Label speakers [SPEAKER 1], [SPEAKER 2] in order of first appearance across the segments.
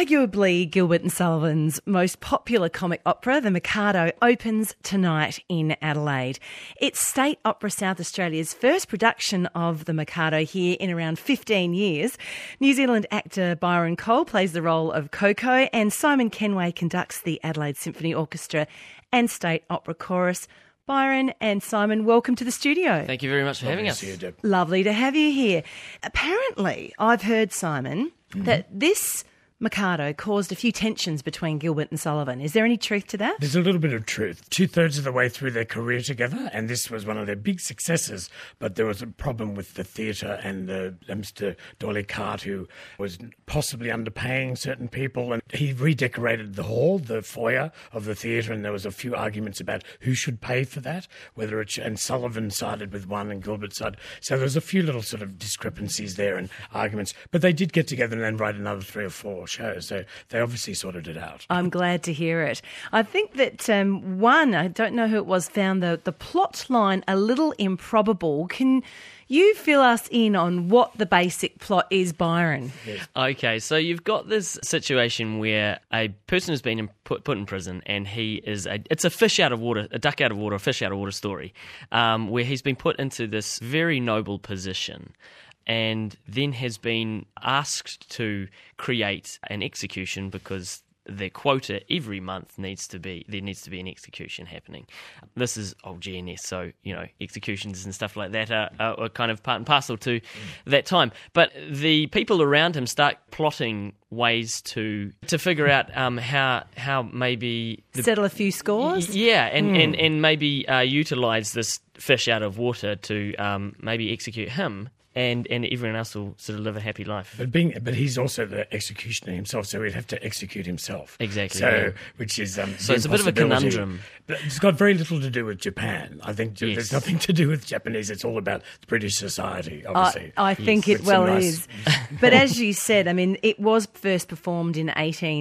[SPEAKER 1] Arguably Gilbert and Sullivan's most popular comic opera, The Mikado, opens tonight in Adelaide. It's State Opera South Australia's first production of The Mikado here in around 15 years. New Zealand actor Byron Cole plays the role of Coco, and Simon Kenway conducts the Adelaide Symphony Orchestra and State Opera Chorus. Byron and Simon, welcome to the studio.
[SPEAKER 2] Thank you very much for having us.
[SPEAKER 1] Lovely to have you here. Apparently, I've heard, Simon, that this Mikado caused a few tensions between Gilbert and Sullivan. Is there any truth to that?
[SPEAKER 3] There's a little bit of truth. 2/3 of the way through their career together, and this was one of their big successes, but there was a problem with the theatre and Mr. Dolly Cart, who was possibly underpaying certain people, and he redecorated the hall, the foyer of the theatre, and there was a few arguments about who should pay for that, and Sullivan sided with one and Gilbert sided. So there was a few little sort of discrepancies there and arguments, but they did get together and then write another 3 or 4 shows, so they obviously sorted it out.
[SPEAKER 1] I'm glad to hear it. I think that one, I don't know who it was, found the plot line a little improbable. Can you fill us in on what the basic plot is, Byron?
[SPEAKER 3] Yes.
[SPEAKER 2] Okay, so you've got this situation where a person has been put in prison, and it's a fish out of water, a duck out of water, a fish out of water story, where he's been put into this very noble position, and then has been asked to create an execution because their quota every month needs to be an execution happening. This is old GNS, so executions and stuff like that are kind of part and parcel to that time. But the people around him start plotting ways to figure out how maybe
[SPEAKER 1] settle a few scores.
[SPEAKER 2] Yeah, and maybe utilise this fish out of water to maybe execute him. And everyone else will sort of live a happy life.
[SPEAKER 3] But he's also the executioner himself, so he'd have to execute himself.
[SPEAKER 2] Exactly.
[SPEAKER 3] So,
[SPEAKER 2] yeah.
[SPEAKER 3] Which is
[SPEAKER 2] so it's a bit of a conundrum.
[SPEAKER 3] But it's got very little to do with Japan. I think there's nothing to do with Japanese. It's all about British society, obviously.
[SPEAKER 1] I think it well is. But as you said, I mean, it was first performed in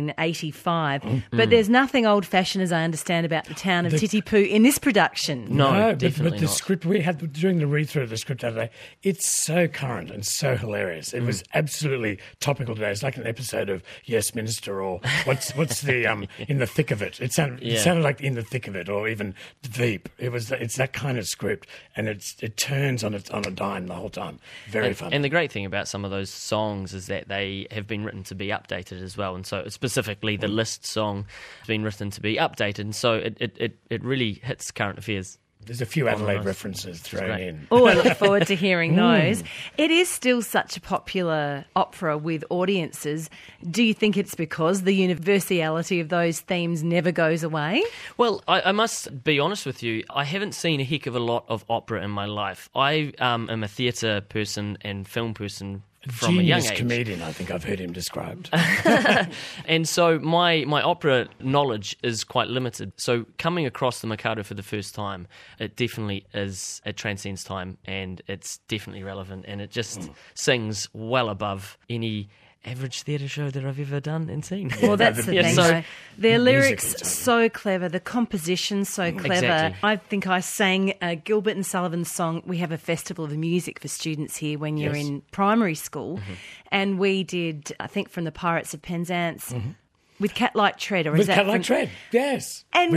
[SPEAKER 1] 1885. But there's nothing old-fashioned, as I understand, about the town of Titipu in this production.
[SPEAKER 2] No, definitely
[SPEAKER 3] but the
[SPEAKER 2] not.
[SPEAKER 3] script we had during the read-through of the script the other day, it's so current and so hilarious. It was absolutely topical today. It's like an episode of Yes Minister, or what's the In the Thick of It. It sounded like In the Thick of It, or even Veep. It's that kind of script, and it turns on a dime the whole time. Very funny.
[SPEAKER 2] And the great thing about some of those songs is that they have been written to be updated as well. And so specifically the List song has been written to be updated, and so it really hits current affairs.
[SPEAKER 3] There's a few Adelaide references thrown in.
[SPEAKER 1] Oh, I look forward to hearing those. It is still such a popular opera with audiences. Do you think it's because the universality of those themes never goes away?
[SPEAKER 2] Well, I must be honest with you. I haven't seen a heck of a lot of opera in my life. I am a theatre person and film person from a young age.
[SPEAKER 3] Comedian, I think I've heard him described.
[SPEAKER 2] And so my opera knowledge is quite limited. So coming across the Mikado for the first time, it transcends time, and it's definitely relevant, and it just sings well above any average theatre show that I've ever done and seen.
[SPEAKER 1] Well, that's the thing.
[SPEAKER 2] So,
[SPEAKER 1] their lyrics so clever, the composition so clever.
[SPEAKER 2] Exactly.
[SPEAKER 1] I think I sang Gilbert and Sullivan's song. We have a festival of music for students here when you're in primary school, and we did, I think, from the Pirates of Penzance. With Cat-Like Tread, or is that
[SPEAKER 3] Cat-Like Tread? Yes.
[SPEAKER 1] And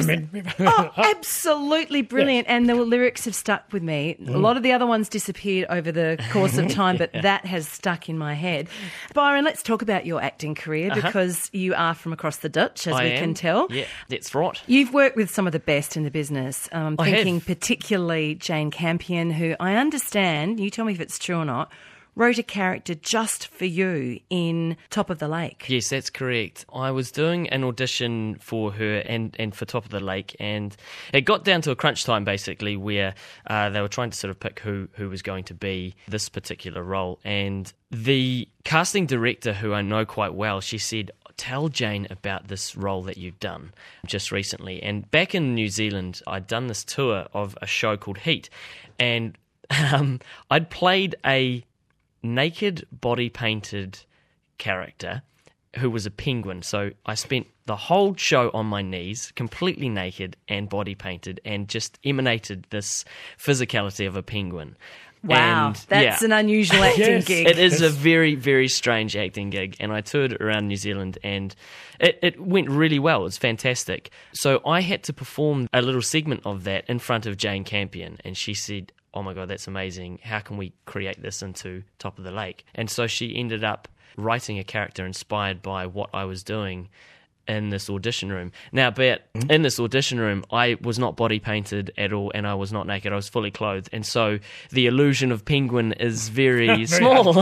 [SPEAKER 1] absolutely brilliant. And the lyrics have stuck with me. A lot of the other ones disappeared over the course of time, but that has stuck in my head. Byron, let's talk about your acting career, because you are from across the Dutch, as we can tell.
[SPEAKER 2] Yeah, that's right.
[SPEAKER 1] You've worked with some of the best in the business. I'm thinking particularly Jane Campion, who I understand, you tell me if it's true or not, wrote a character just for you in Top of the Lake.
[SPEAKER 2] Yes, that's correct. I was doing an audition for her and for Top of the Lake, and it got down to a crunch time, basically, where they were trying to sort of pick who was going to be this particular role. And the casting director, who I know quite well, she said, tell Jane about this role that you've done just recently. And back in New Zealand, I'd done this tour of a show called Heat, and I'd played a naked, body-painted character who was a penguin. So I spent the whole show on my knees, completely naked and body-painted, and just emanated this physicality of a penguin.
[SPEAKER 1] Wow,
[SPEAKER 2] And,
[SPEAKER 1] that's an unusual acting
[SPEAKER 3] Yes.
[SPEAKER 1] gig.
[SPEAKER 2] It is a very, very strange acting gig, and I toured around New Zealand, and it went really well. It was fantastic. So I had to perform a little segment of that in front of Jane Campion, and she said, "Oh my God, that's amazing. How can we create this into Top of the Lake?" And so she ended up writing a character inspired by what I was doing in this audition room. Now, but in this audition room, I was not body painted at all, and I was not naked. I was fully clothed, and so the illusion of penguin is very small.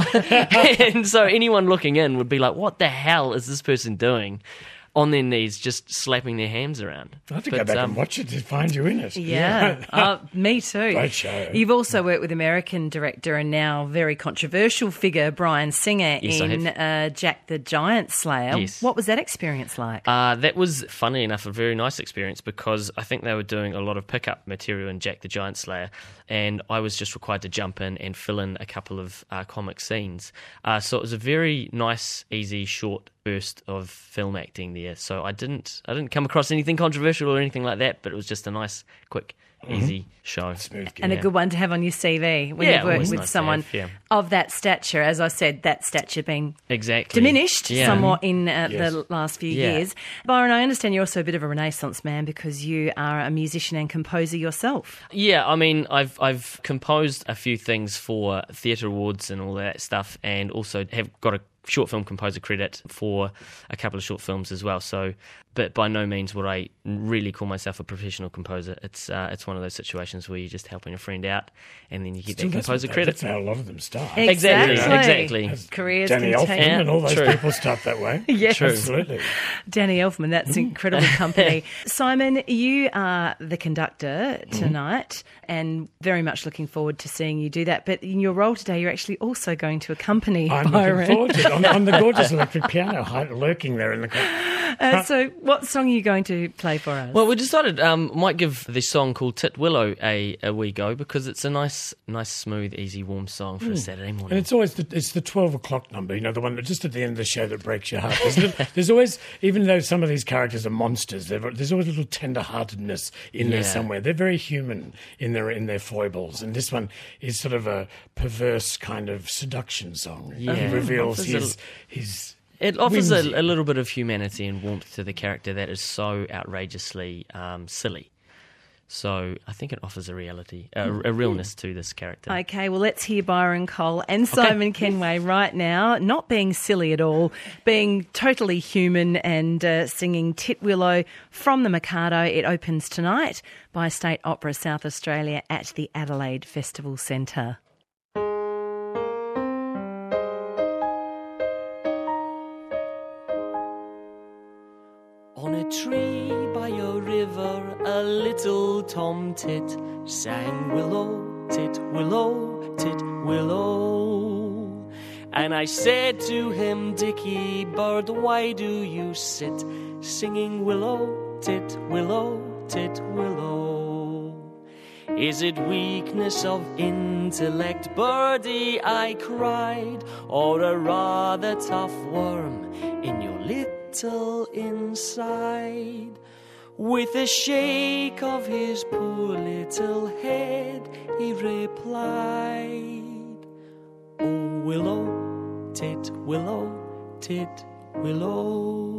[SPEAKER 2] And so anyone looking in would be like, "What the hell is this person doing?" On their knees, just slapping their hands around.
[SPEAKER 3] I have to go back and watch it to find you in it.
[SPEAKER 1] Yeah, me too.
[SPEAKER 3] Great show.
[SPEAKER 1] You've also worked with American director and now very controversial figure Bryan Singer
[SPEAKER 2] Yes, I
[SPEAKER 1] in Jack the Giant Slayer.
[SPEAKER 2] Yes.
[SPEAKER 1] What was that experience like?
[SPEAKER 2] That was, funny enough, a very nice experience because I think they were doing a lot of pickup material in Jack the Giant Slayer, and I was just required to jump in and fill in a couple of comic scenes. So it was a very nice, easy, short burst of film acting there. So I didn't come across anything controversial or anything like that, but it was just a nice, quick, easy show.
[SPEAKER 3] Smooth gig.
[SPEAKER 1] And a good one to have on your CV when
[SPEAKER 2] Yeah,
[SPEAKER 1] you've worked
[SPEAKER 2] always
[SPEAKER 1] with
[SPEAKER 2] nice to
[SPEAKER 1] someone
[SPEAKER 2] have, yeah.
[SPEAKER 1] of that stature. As I said, that stature being
[SPEAKER 2] Exactly.
[SPEAKER 1] diminished
[SPEAKER 2] Yeah.
[SPEAKER 1] somewhat in
[SPEAKER 3] Yes.
[SPEAKER 1] the last few
[SPEAKER 2] Yeah.
[SPEAKER 1] years. Byron, I understand you're also a bit of a Renaissance man because you are a musician and composer yourself.
[SPEAKER 2] Yeah, I mean, I've composed a few things for Theatre Awards and all that stuff, and also have got a short film composer credit for a couple of short films as well. So, but by no means would I really call myself a professional composer. It's one of those situations where you're just helping a friend out, and then you get that composer credit.
[SPEAKER 3] That's how a lot of them start.
[SPEAKER 2] Exactly.
[SPEAKER 1] Careers
[SPEAKER 3] Danny
[SPEAKER 1] can
[SPEAKER 3] Elfman
[SPEAKER 1] take...
[SPEAKER 3] and all those
[SPEAKER 2] True.
[SPEAKER 3] people start that way.
[SPEAKER 1] Yes.
[SPEAKER 2] True.
[SPEAKER 3] Absolutely.
[SPEAKER 1] Danny Elfman, that's incredible company. Simon, you are the conductor tonight and very much looking forward to seeing you do that. But in your role today, you're actually also going to accompany
[SPEAKER 3] I'm
[SPEAKER 1] Byron.
[SPEAKER 3] looking forward to it. On the gorgeous electric piano lurking there in the corner.
[SPEAKER 1] So what song are you going to play for us?
[SPEAKER 2] Well, we decided might give the song called Tit Willow a wee go because it's a nice, smooth, easy, warm song for a Saturday morning.
[SPEAKER 3] And it's always the 12 o'clock number, the one that just at the end of the show that breaks your heart. There's always, even though some of these characters are monsters, there's always a little tender-heartedness in there somewhere. They're very human in their foibles, and this one is sort of a perverse kind of seduction song.
[SPEAKER 2] Yeah.
[SPEAKER 3] He reveals
[SPEAKER 2] Offers
[SPEAKER 3] his
[SPEAKER 2] It offers a
[SPEAKER 3] whimsy.
[SPEAKER 2] little bit of humanity and warmth to the character that is so outrageously silly. So I think it offers a reality, a realness to this character.
[SPEAKER 1] Okay, well, let's hear Byron Cole and Simon Kenway right now, not being silly at all, being totally human and singing Tit Willow from the Mikado. It opens tonight by State Opera South Australia at the Adelaide Festival Centre.
[SPEAKER 4] On a tree by a river, a little tomtit sang willow, tit, willow, tit, willow. And I said to him, Dickie bird, why do you sit singing willow, tit, willow, tit, willow? Is it weakness of intellect, birdie, I cried, or a rather tough worm in your little inside? With a shake of his poor little head, he replied, Oh, willow, tit, willow, tit, willow.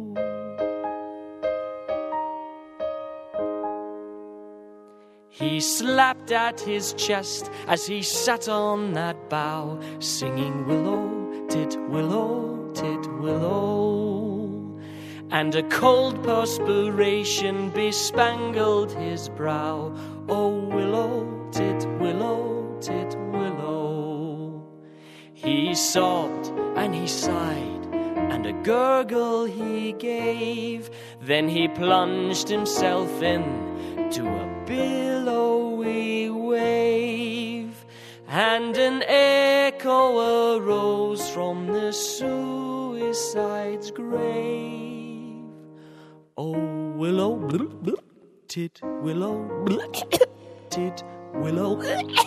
[SPEAKER 4] He slapped at his chest as he sat on that bough, singing willow, tit, willow, tit, willow. And a cold perspiration bespangled his brow. Oh, willow, tit, willow, tit, willow. He sobbed and he sighed, and a gurgle he gave. Then he plunged himself into a billowy wave, and an echo arose from the suicide's grave. Oh, willow, tit, willow, tit, willow.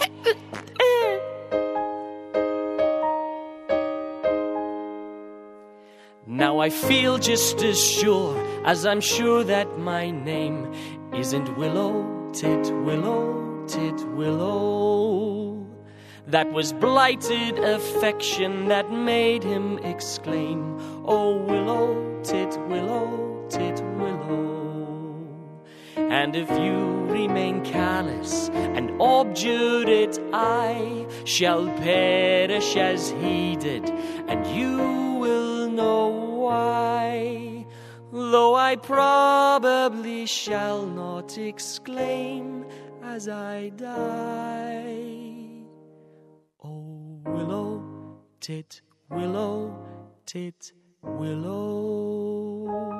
[SPEAKER 4] Now I feel just as sure as I'm sure that my name isn't Willow, tit, willow, tit, willow. That was blighted affection that made him exclaim, "Oh, willow, tit, willow, tit, willow." And if you remain callous and obdurate, I shall perish as he did, and you will know why. Though I probably shall not exclaim as I die, "Oh, willow, tit, willow, tit, willow."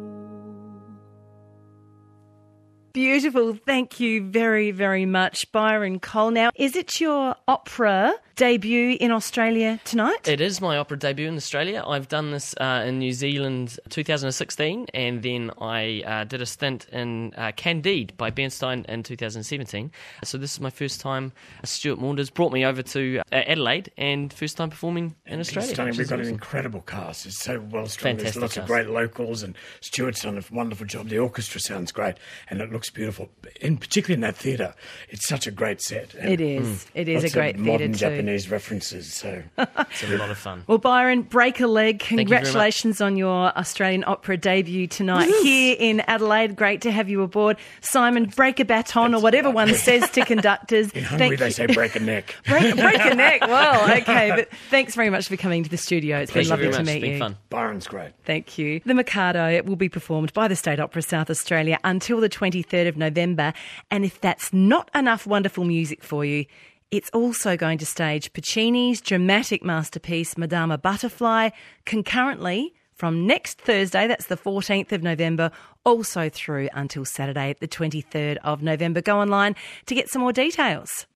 [SPEAKER 1] Beautiful. Thank you very, very much, Byron Cole. Now, is it your opera debut in Australia tonight?
[SPEAKER 2] It is my opera debut in Australia. I've done this in New Zealand 2016, and then I did a stint in Candide by Bernstein in 2017. So this is my first time. Stuart Maunders brought me over to Adelaide, and first time performing in Australia.
[SPEAKER 3] Stunning. We've got
[SPEAKER 2] awesome.
[SPEAKER 3] an incredible cast. It's so well strung. There's
[SPEAKER 2] Fantastic
[SPEAKER 3] lots
[SPEAKER 2] cast.
[SPEAKER 3] of great locals, and Stuart's done a wonderful job. The orchestra sounds great, and it looks beautiful. In particularly in that theatre, it's such a great set. And
[SPEAKER 1] It is. It is a
[SPEAKER 3] lots
[SPEAKER 1] great
[SPEAKER 3] of
[SPEAKER 1] theatre
[SPEAKER 3] modern
[SPEAKER 1] too.
[SPEAKER 3] Japanese references. So
[SPEAKER 2] It's a lot of fun.
[SPEAKER 1] Well, Byron, break a leg.
[SPEAKER 2] you very much.
[SPEAKER 1] Congratulations on your Australian opera debut tonight here in Adelaide. Great to have you aboard. Simon, break a baton or whatever one says to conductors.
[SPEAKER 3] in Hungary they say break a neck.
[SPEAKER 1] Break a neck. Well, okay. But thanks very much for coming to the studio. It's been
[SPEAKER 2] Thank you
[SPEAKER 1] lovely
[SPEAKER 2] very
[SPEAKER 1] to
[SPEAKER 2] much.
[SPEAKER 1] meet
[SPEAKER 2] It's been
[SPEAKER 1] you.
[SPEAKER 2] fun.
[SPEAKER 3] Byron's great.
[SPEAKER 1] Thank you. The Mikado will be performed by the State Opera South Australia until the 23rd of November. And if that's not enough wonderful music for you, it's also going to stage Puccini's dramatic masterpiece, Madama Butterfly, concurrently from next Thursday, that's the 14th of November, also through until Saturday, the 23rd of November. Go online to get some more details.